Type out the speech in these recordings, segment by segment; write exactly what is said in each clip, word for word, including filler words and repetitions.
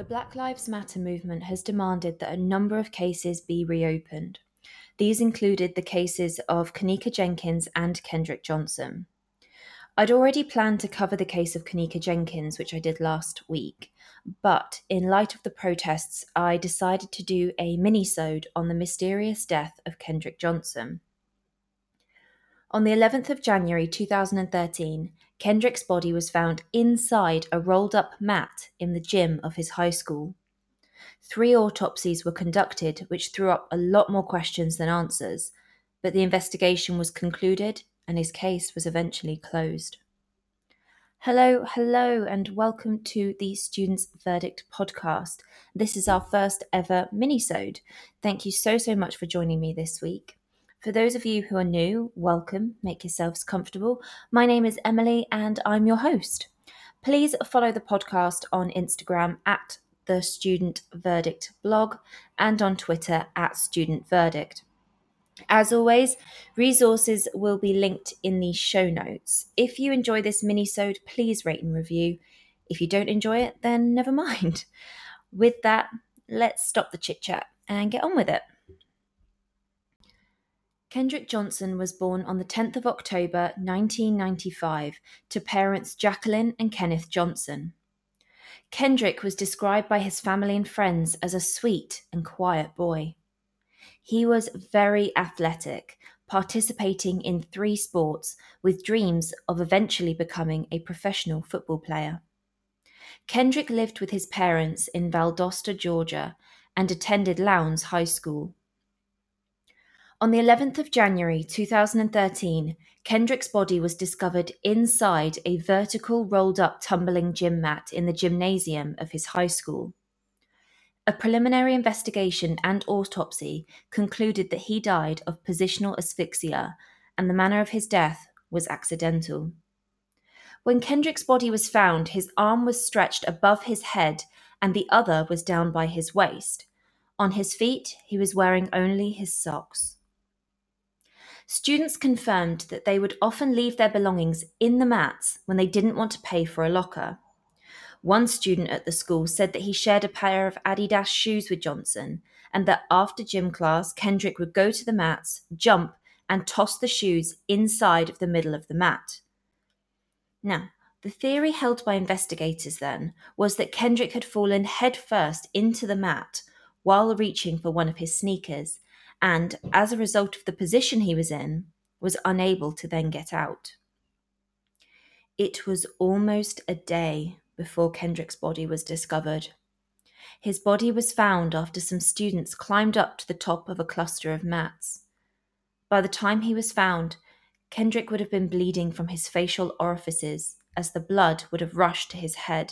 Black Lives Matter movement has demanded that a number of cases be reopened. These included the cases of Kenneka Jenkins and Kendrick Johnson. I'd already planned to cover the case of Kenneka Jenkins, which I did last week, but in light of the protests, I decided to do a mini-sode on the mysterious death of Kendrick Johnson. On the eleventh of January two thousand thirteen, Kendrick's body was found inside a rolled-up mat in the gym of his high school. Three autopsies were conducted, which threw up a lot more questions than answers, but the investigation was concluded and his case was eventually closed. Hello, hello, and welcome to the Students' Verdict podcast. This is our first ever mini-sode. Thank you so, so much for joining me this week. For those of you who are new, welcome, make yourselves comfortable. My name is Emily and I'm your host. Please follow the podcast on Instagram at the Student Verdict blog and on Twitter at Student Verdict. As always, resources will be linked in the show notes. If you enjoy this mini-sode, please rate and review. If you don't enjoy it, then never mind. With that, let's stop the chit-chat and get on with it. Kendrick Johnson was born on the tenth of October nineteen ninety-five to parents Jacqueline and Kenneth Johnson. Kendrick was described by his family and friends as a sweet and quiet boy. He was very athletic, participating in three sports with dreams of eventually becoming a professional football player. Kendrick lived with his parents in Valdosta, Georgia, and attended Lowndes High School. On the eleventh of January two thousand thirteen, Kendrick's body was discovered inside a vertical rolled-up tumbling gym mat in the gymnasium of his high school. A preliminary investigation and autopsy concluded that he died of positional asphyxia, and the manner of his death was accidental. When Kendrick's body was found, his arm was stretched above his head and the other was down by his waist. On his feet, he was wearing only his socks. Students confirmed that they would often leave their belongings in the mats when they didn't want to pay for a locker. One student at the school said that he shared a pair of Adidas shoes with Johnson, and that after gym class, Kendrick would go to the mats, jump, and toss the shoes inside of the middle of the mat. Now, the theory held by investigators then was that Kendrick had fallen headfirst into the mat while reaching for one of his sneakers, and as a result of the position he was in, was unable to then get out. It was almost a day before Kendrick's body was discovered. His body was found after some students climbed up to the top of a cluster of mats. By the time he was found, Kendrick would have been bleeding from his facial orifices as the blood would have rushed to his head.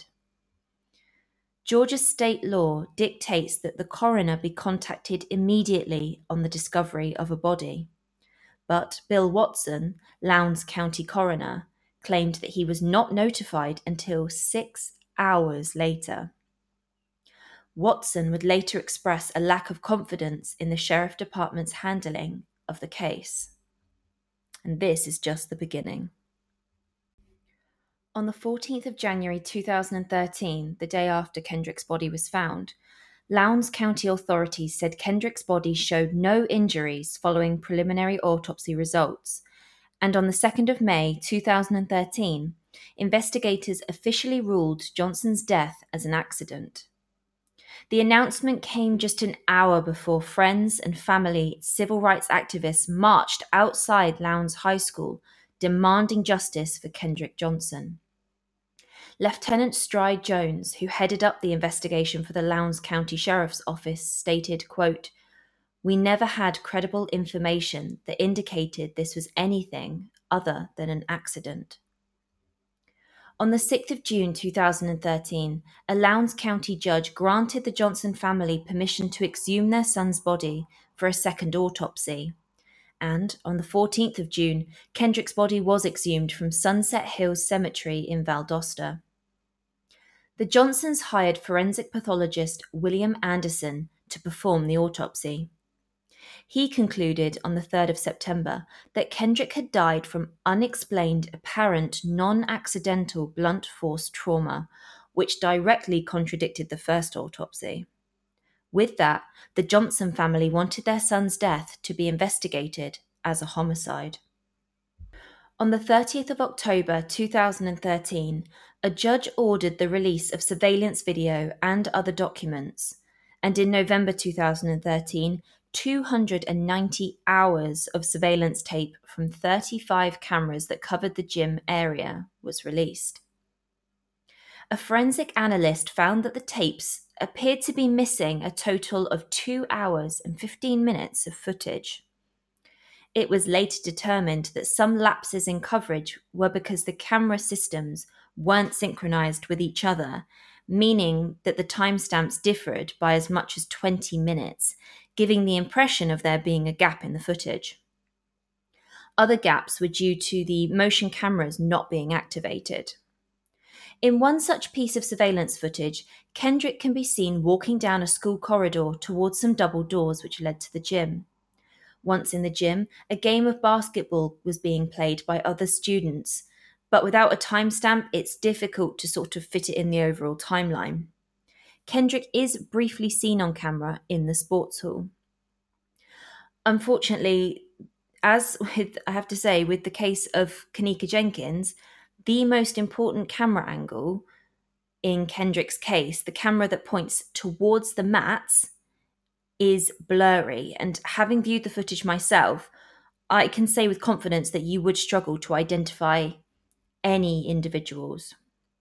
Georgia's state law dictates that the coroner be contacted immediately on the discovery of a body. But Bill Watson, Lowndes County coroner, claimed that he was not notified until six hours later. Watson would later express a lack of confidence in the sheriff department's handling of the case. And this is just the beginning. On the fourteenth of January two thousand thirteen, the day after Kendrick's body was found, Lowndes County authorities said Kendrick's body showed no injuries following preliminary autopsy results, and on the second of May two thousand thirteen, investigators officially ruled Johnson's death as an accident. The announcement came just an hour before friends and family civil rights activists marched outside Lowndes High School, demanding justice for Kendrick Johnson. Lieutenant Stride Jones, who headed up the investigation for the Lowndes County Sheriff's Office, stated, quote, "We never had credible information that indicated this was anything other than an accident." On the sixth of June two thousand thirteen, a Lowndes County judge granted the Johnson family permission to exhume their son's body for a second autopsy. And on the fourteenth of June, Kendrick's body was exhumed from Sunset Hills Cemetery in Valdosta. The Johnsons hired forensic pathologist William Anderson to perform the autopsy. He concluded on the third of September that Kendrick had died from unexplained, apparent, non-accidental blunt force trauma, which directly contradicted the first autopsy. With that, the Johnson family wanted their son's death to be investigated as a homicide. On the thirtieth of October two thousand thirteen, a judge ordered the release of surveillance video and other documents, and in November two thousand thirteen, two hundred ninety hours of surveillance tape from thirty-five cameras that covered the gym area was released. A forensic analyst found that the tapes appeared to be missing a total of two hours and fifteen minutes of footage. It was later determined that some lapses in coverage were because the camera systems weren't synchronized with each other, meaning that the timestamps differed by as much as twenty minutes, giving the impression of there being a gap in the footage. Other gaps were due to the motion cameras not being activated. In one such piece of surveillance footage, Kendrick can be seen walking down a school corridor towards some double doors which led to the gym. Once in the gym, a game of basketball was being played by other students, but without a timestamp, it's difficult to sort of fit it in the overall timeline. Kendrick is briefly seen on camera in the sports hall. Unfortunately, as with, I have to say, with the case of Kenneka Jenkins, the most important camera angle in Kendrick's case, the camera that points towards the mats, is blurry, and having viewed the footage myself, I can say with confidence that you would struggle to identify any individuals.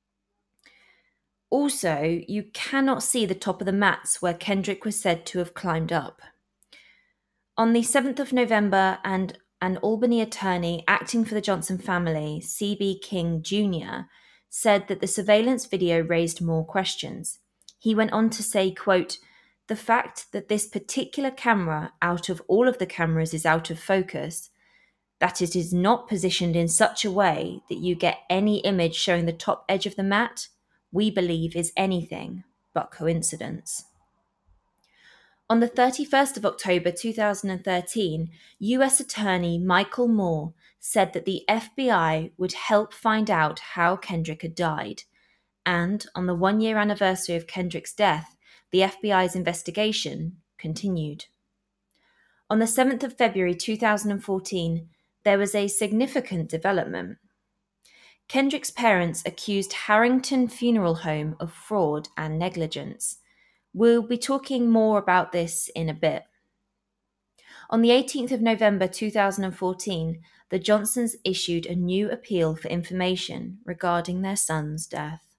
Also, you cannot see the top of the mats where Kendrick was said to have climbed up. On the seventh of November, and an Albany attorney acting for the Johnson family, C B King Junior, said that the surveillance video raised more questions. He went on to say, quote, "The fact that this particular camera out of all of the cameras is out of focus, that it is not positioned in such a way that you get any image showing the top edge of the mat, we believe is anything but coincidence." On the thirty-first of October two thousand thirteen, U S Attorney Michael Moore said that the F B I would help find out how Kendrick had died. And on the one-year anniversary of Kendrick's death, the F B I's investigation continued. On the seventh of February two thousand fourteen, there was a significant development. Kendrick's parents accused Harrington Funeral Home of fraud and negligence. We'll be talking more about this in a bit. On the eighteenth of November two thousand fourteen, the Johnsons issued a new appeal for information regarding their son's death.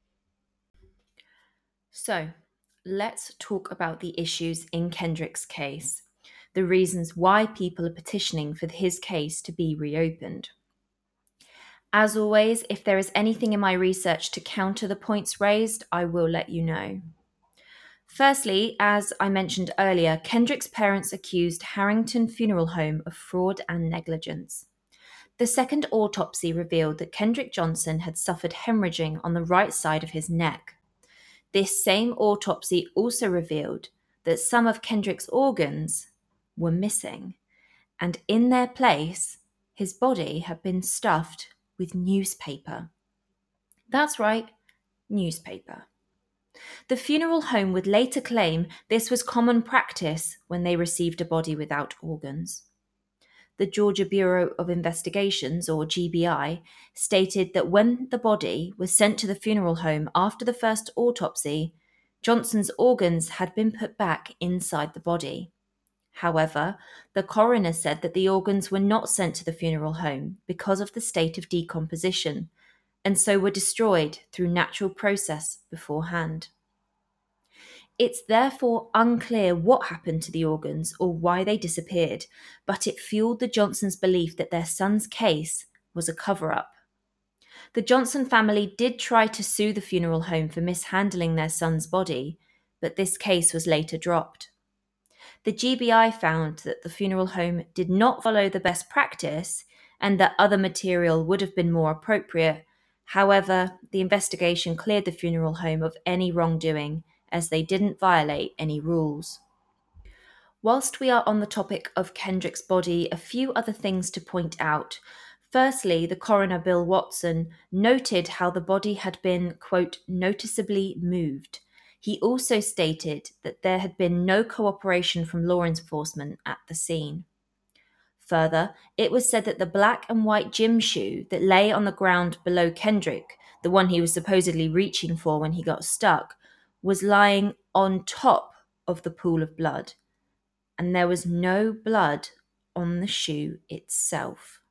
So, let's talk about the issues in Kendrick's case, the reasons why people are petitioning for his case to be reopened. As always, if there is anything in my research to counter the points raised, I will let you know. Firstly, as I mentioned earlier, Kendrick's parents accused Harrington Funeral Home of fraud and negligence. The second autopsy revealed that Kendrick Johnson had suffered hemorrhaging on the right side of his neck. This same autopsy also revealed that some of Kendrick's organs were missing, and in their place, his body had been stuffed with newspaper. That's right, newspaper. The funeral home would later claim this was common practice when they received a body without organs. The Georgia Bureau of Investigations, or G B I, stated that when the body was sent to the funeral home after the first autopsy, Johnson's organs had been put back inside the body. However, the coroner said that the organs were not sent to the funeral home because of the state of decomposition, and so were destroyed through natural process beforehand. It's therefore unclear what happened to the organs or why they disappeared, but it fueled the Johnsons' belief that their son's case was a cover-up. The Johnson family did try to sue the funeral home for mishandling their son's body, but this case was later dropped. The G B I found that the funeral home did not follow the best practice and that other material would have been more appropriate. However, the investigation cleared the funeral home of any wrongdoing, as they didn't violate any rules. Whilst we are on the topic of Kendrick's body, a few other things to point out. Firstly, the coroner Bill Watson noted how the body had been, quote, noticeably moved. He also stated that there had been no cooperation from law enforcement at the scene. Further, it was said that the black and white gym shoe that lay on the ground below Kendrick, the one he was supposedly reaching for when he got stuck, was lying on top of the pool of blood, and there was no blood on the shoe itself.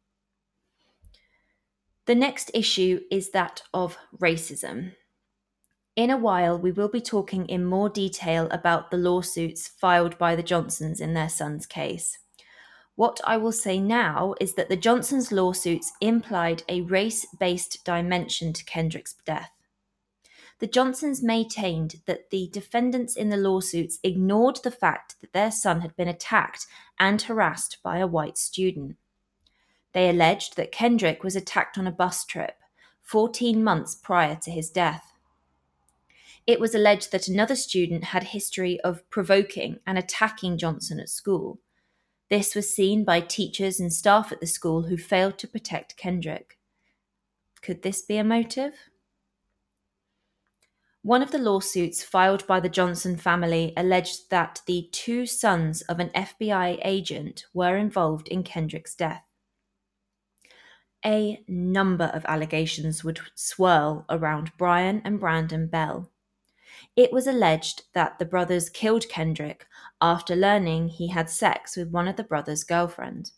The next issue is that of racism. In a while, we will be talking in more detail about the lawsuits filed by the Johnsons in their son's case. What I will say now is that the Johnsons' lawsuits implied a race-based dimension to Kendrick's death. The Johnsons maintained that the defendants in the lawsuits ignored the fact that their son had been attacked and harassed by a white student. They alleged that Kendrick was attacked on a bus trip, fourteen months prior to his death. It was alleged that another student had a history of provoking and attacking Johnson at school. This was seen by teachers and staff at the school who failed to protect Kendrick. Could this be a motive? One of the lawsuits filed by the Johnson family alleged that the two sons of an F B I agent were involved in Kendrick's death. A number of allegations would swirl around Brian and Brandon Bell. It was alleged that the brothers killed Kendrick after learning he had sex with one of the brothers' girlfriends.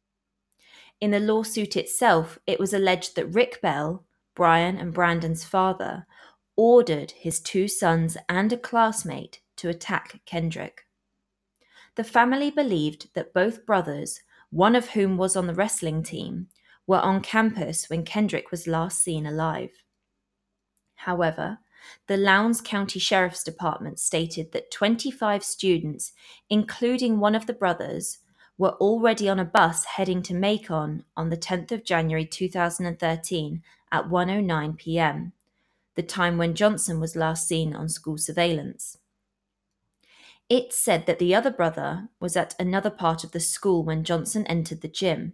In the lawsuit itself, it was alleged that Rick Bell, Brian and Brandon's father, ordered his two sons and a classmate to attack Kendrick. The family believed that both brothers, one of whom was on the wrestling team, were on campus when Kendrick was last seen alive. However, the Lowndes County Sheriff's Department stated that twenty-five students, including one of the brothers, were already on a bus heading to Macon on the tenth of January two thousand thirteen at one oh nine p.m., the time when Johnson was last seen on school surveillance. It said that the other brother was at another part of the school when Johnson entered the gym.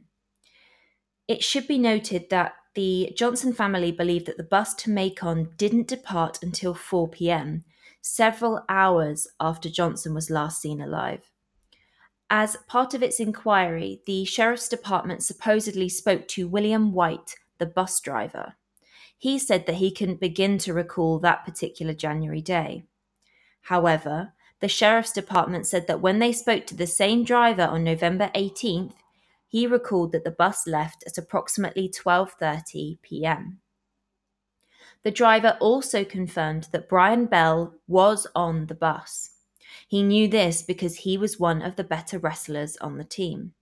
It should be noted that the Johnson family believed that the bus to Macon didn't depart until four p.m., several hours after Johnson was last seen alive. As part of its inquiry, the Sheriff's Department supposedly spoke to William White, the bus driver. He said that he couldn't begin to recall that particular January day. However, the Sheriff's Department said that when they spoke to the same driver on November eighteenth, he recalled that the bus left at approximately twelve thirty p.m. The driver also confirmed that Brian Bell was on the bus. He knew this because he was one of the better wrestlers on the team.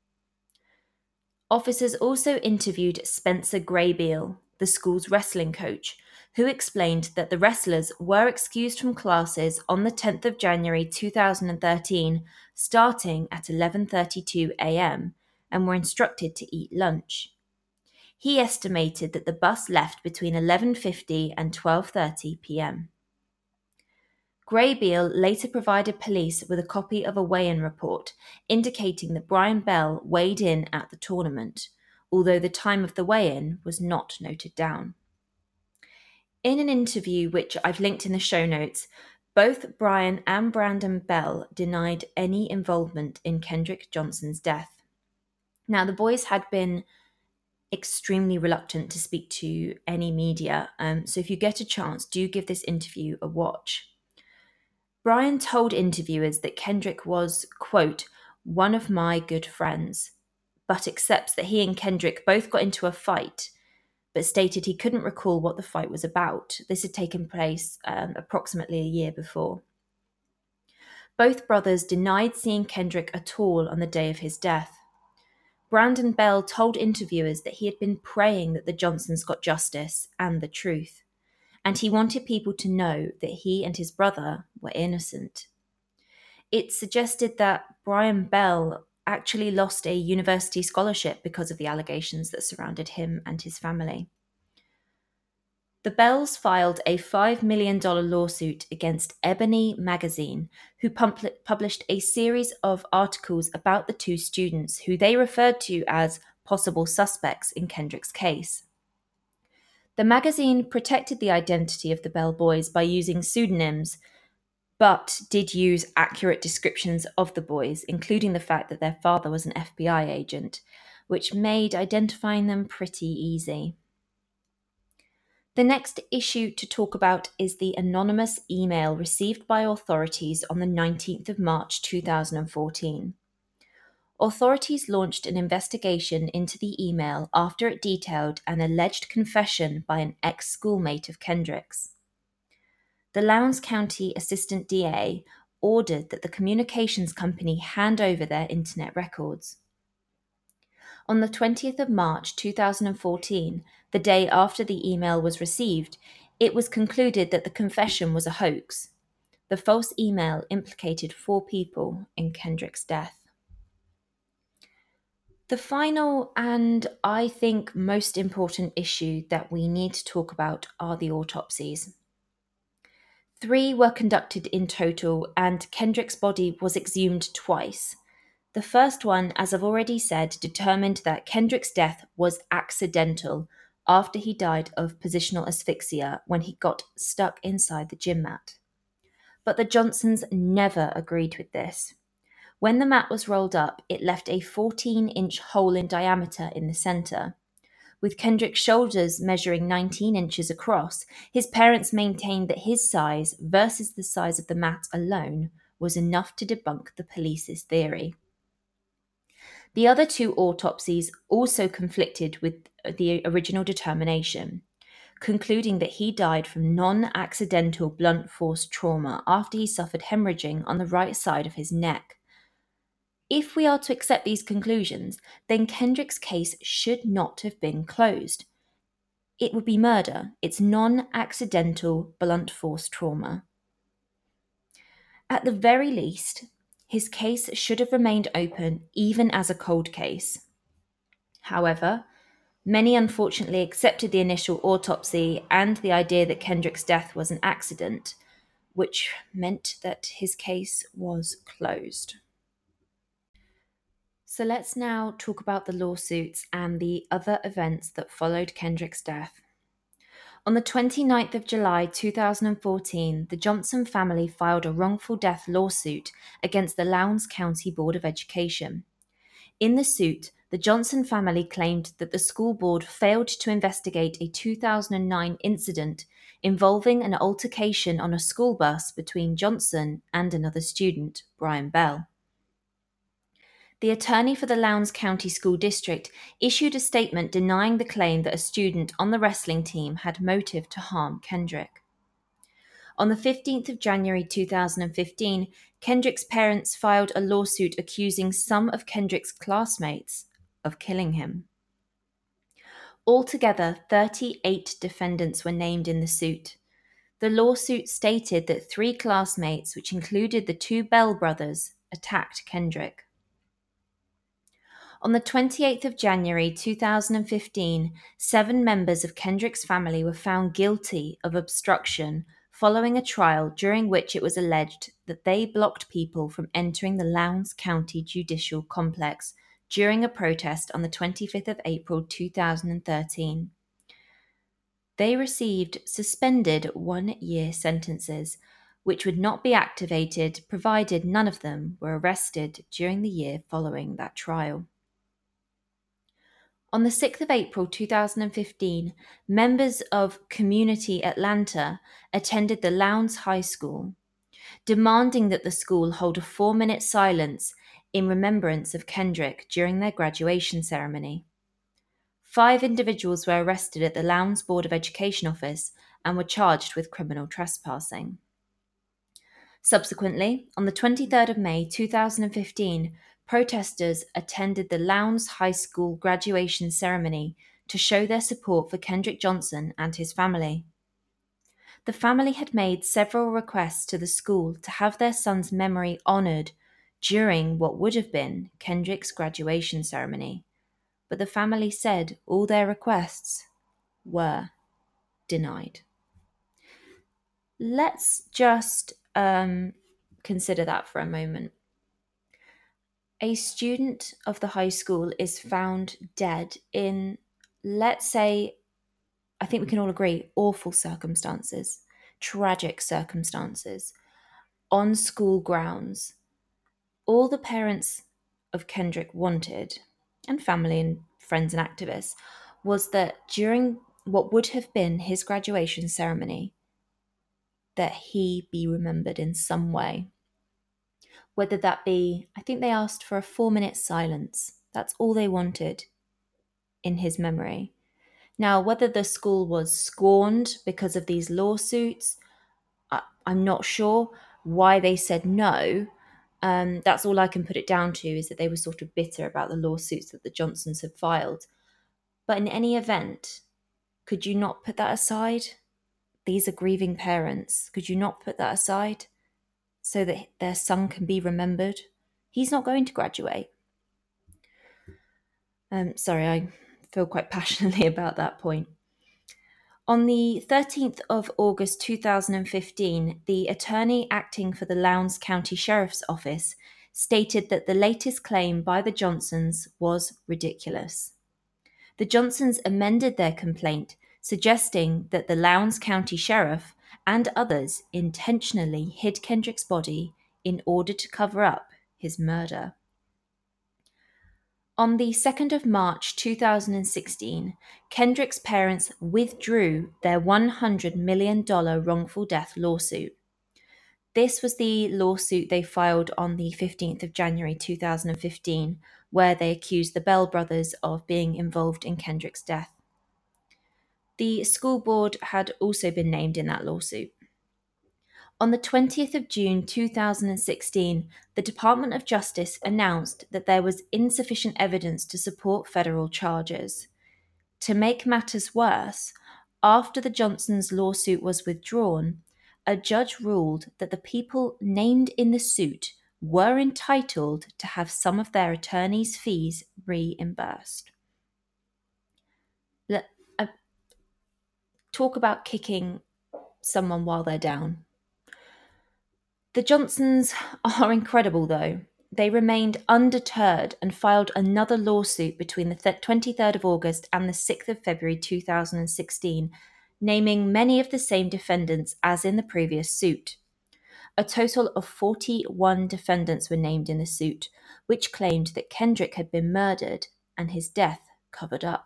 Officers also interviewed Spencer Graybeal, the school's wrestling coach, who explained that the wrestlers were excused from classes on the tenth of January two thousand thirteen, starting at eleven thirty-two a.m., and were instructed to eat lunch. He estimated that the bus left between eleven fifty and twelve thirty p.m. Graybeal later provided police with a copy of a weigh-in report indicating that Brian Bell weighed in at the tournament, although the time of the weigh-in was not noted down. In an interview which I've linked in the show notes, both Brian and Brandon Bell denied any involvement in Kendrick Johnson's death. Now, the boys had been extremely reluctant to speak to any media, um, so if you get a chance, do give this interview a watch. Brian told interviewers that Kendrick was, quote, one of my good friends, but accepts that he and Kendrick both got into a fight, but stated he couldn't recall what the fight was about. This had taken place um, approximately a year before. Both brothers denied seeing Kendrick at all on the day of his death. Brandon Bell told interviewers that he had been praying that the Johnsons got justice and the truth, and he wanted people to know that he and his brother were innocent. It suggested that Brian Bell actually lost a university scholarship because of the allegations that surrounded him and his family. The Bells filed a five million dollars lawsuit against Ebony magazine, who pub- published a series of articles about the two students who they referred to as possible suspects in Kendrick's case. The magazine protected the identity of the Bell boys by using pseudonyms, but did use accurate descriptions of the boys, including the fact that their father was an F B I agent, which made identifying them pretty easy. The next issue to talk about is the anonymous email received by authorities on the nineteenth of March two thousand fourteen. Authorities launched an investigation into the email after it detailed an alleged confession by an ex-schoolmate of Kendrick's. The Lowndes County Assistant D A ordered that the communications company hand over their internet records. On the twentieth of March two thousand fourteen, the day after the email was received, it was concluded that the confession was a hoax. The false email implicated four people in Kendrick's death. The final and I think most important issue that we need to talk about are the autopsies. Three were conducted in total, and Kendrick's body was exhumed twice. The first one, as I've already said, determined that Kendrick's death was accidental after he died of positional asphyxia when he got stuck inside the gym mat. But the Johnsons never agreed with this. When the mat was rolled up, it left a fourteen-inch hole in diameter in the centre. With Kendrick's shoulders measuring nineteen inches across, his parents maintained that his size versus the size of the mat alone was enough to debunk the police's theory. The other two autopsies also conflicted with the original determination, concluding that he died from non-accidental blunt force trauma after he suffered hemorrhaging on the right side of his neck. If we are to accept these conclusions, then Kendrick's case should not have been closed. It would be murder. It's non-accidental blunt force trauma. At the very least, his case should have remained open even as a cold case. However, many unfortunately accepted the initial autopsy and the idea that Kendrick's death was an accident, which meant that his case was closed. So let's now talk about the lawsuits and the other events that followed Kendrick's death. On the twenty-ninth of July two thousand fourteen, the Johnson family filed a wrongful death lawsuit against the Lowndes County Board of Education. In the suit, the Johnson family claimed that the school board failed to investigate a two thousand nine incident involving an altercation on a school bus between Johnson and another student, Brian Bell. The attorney for the Lowndes County School District issued a statement denying the claim that a student on the wrestling team had motive to harm Kendrick. On the fifteenth of January two thousand fifteen, Kendrick's parents filed a lawsuit accusing some of Kendrick's classmates of killing him. Altogether, thirty-eight defendants were named in the suit. The lawsuit stated that three classmates, which included the two Bell brothers, attacked Kendrick. On the twenty-eighth of January two thousand fifteen, seven members of Kendrick's family were found guilty of obstruction following a trial during which it was alleged that they blocked people from entering the Lowndes County Judicial Complex during a protest on the twenty-fifth of April two thousand thirteen. They received suspended one-year sentences, which would not be activated provided none of them were arrested during the year following that trial. On the sixth of April two thousand fifteen, members of Community Atlanta attended the Lowndes High School, demanding that the school hold a four-minute silence in remembrance of Kendrick during their graduation ceremony. Five individuals were arrested at the Lowndes Board of Education office and were charged with criminal trespassing. Subsequently, on the twenty-third of May two thousand fifteen, protesters attended the Lowndes High School graduation ceremony to show their support for Kendrick Johnson and his family. The family had made several requests to the school to have their son's memory honoured during what would have been Kendrick's graduation ceremony, but the family said all their requests were denied. Let's just um, consider that for a moment. A student of the high school is found dead in, let's say, I think we can all agree, awful circumstances, tragic circumstances, on school grounds. All the parents of Kendrick wanted, and family and friends and activists, was that during what would have been his graduation ceremony, that he be remembered in some way. Whether that be, I think they asked for a four minute silence. That's all they wanted in his memory. Now, whether the school was scorned because of these lawsuits, I, I'm not sure why they said no. Um, that's all I can put it down to, is that they were sort of bitter about the lawsuits that the Johnsons had filed. But in any event, could you not put that aside? These are grieving parents. Could you not put that aside so that their son can be remembered? He's not going to graduate. Um, sorry, I feel quite passionately about that point. On the thirteenth of August two thousand fifteen, the attorney acting for the Lowndes County Sheriff's Office stated that the latest claim by the Johnsons was ridiculous. The Johnsons amended their complaint, suggesting that the Lowndes County Sheriff and others intentionally hid Kendrick's body in order to cover up his murder. On the second of March two thousand sixteen, Kendrick's parents withdrew their one hundred million dollars wrongful death lawsuit. This was the lawsuit they filed on the fifteenth of January two thousand fifteen, where they accused the Bell brothers of being involved in Kendrick's death. The school board had also been named in that lawsuit. On the twentieth of June two thousand sixteen, the Department of Justice announced that there was insufficient evidence to support federal charges. To make matters worse, after the Johnsons' lawsuit was withdrawn, a judge ruled that the people named in the suit were entitled to have some of their attorneys' fees reimbursed. Let, uh, talk about kicking someone while they're down. The Johnsons are incredible, though. They remained undeterred and filed another lawsuit between the twenty-third of August and the sixth of February two thousand sixteen, naming many of the same defendants as in the previous suit. A total of forty-one defendants were named in the suit, which claimed that Kendrick had been murdered and his death covered up.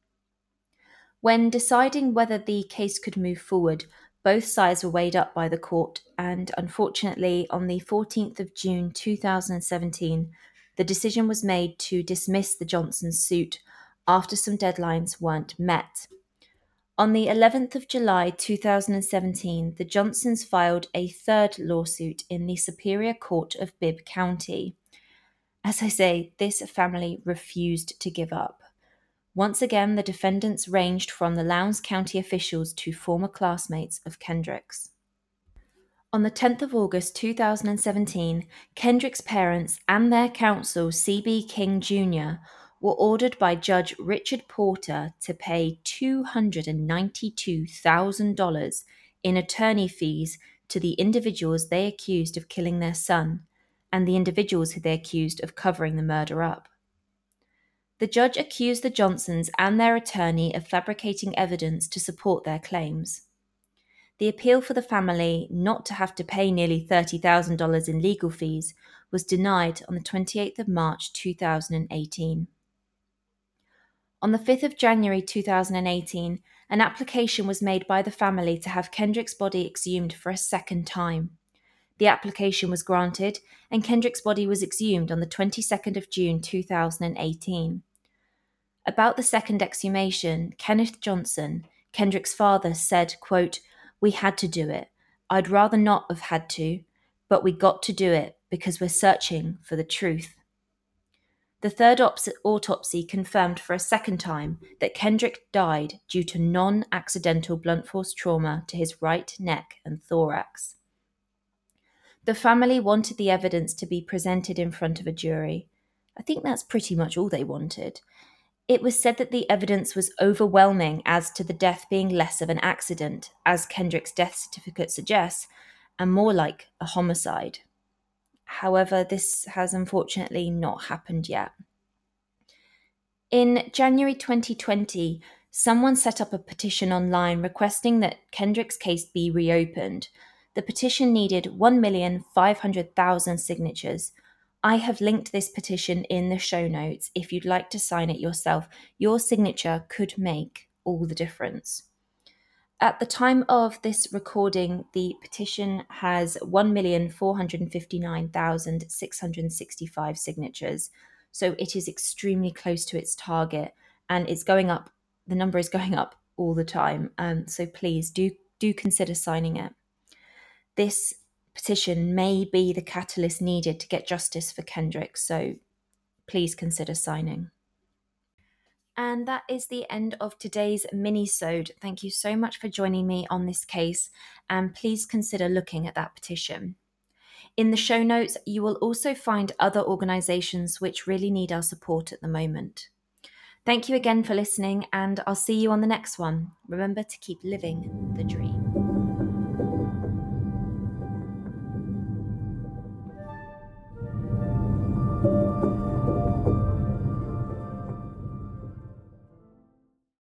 When deciding whether the case could move forward, both sides were weighed up by the court, and unfortunately, on the fourteenth of June two thousand seventeen, the decision was made to dismiss the Johnsons' suit after some deadlines weren't met. On the eleventh of July two thousand seventeen, the Johnsons filed a third lawsuit in the Superior Court of Bibb County. As I say, this family refused to give up. Once again, the defendants ranged from the Lowndes County officials to former classmates of Kendrick's. On the tenth of August two thousand seventeen, Kendrick's parents and their counsel, C B King Junior, were ordered by Judge Richard Porter to pay two hundred ninety-two thousand dollars in attorney fees to the individuals they accused of killing their son and the individuals who they accused of covering the murder up. The judge accused the Johnsons and their attorney of fabricating evidence to support their claims. The appeal for the family not to have to pay nearly thirty thousand dollars in legal fees was denied on the twenty-eighth of March two thousand eighteen. On the fifth of January two thousand eighteen, an application was made by the family to have Kendrick's body exhumed for a second time. The application was granted, and Kendrick's body was exhumed on the twenty-second of June two thousand eighteen. About the second exhumation, Kenneth Johnson, Kendrick's father, said, quote, "We had to do it. I'd rather not have had to, but we got to do it because we're searching for the truth." The third ops- autopsy confirmed for a second time that Kendrick died due to non-accidental blunt force trauma to his right neck and thorax. The family wanted the evidence to be presented in front of a jury. I think that's pretty much all they wanted. It was said that the evidence was overwhelming as to the death being less of an accident, as Kendrick's death certificate suggests, and more like a homicide. However, this has unfortunately not happened yet. In January twenty twenty, someone set up a petition online requesting that Kendrick's case be reopened. The petition needed one million five hundred thousand signatures. I have linked this petition in the show notes if you'd like to sign it yourself. Your signature could make all the difference. At the time of this recording, the petition has one million four hundred fifty-nine thousand six hundred sixty-five signatures. So it is extremely close to its target, and it's going up. The number is going up all the time. Um, so please do do consider signing it. This petition may be the catalyst needed to get justice for Kendrick. So please consider signing. And that is the end of today's mini-sode. Thank you so much for joining me on this case, and please consider looking at that petition. In the show notes, you will also find other organisations which really need our support at the moment. Thank you again for listening, and I'll see you on the next one. Remember to keep living the dream.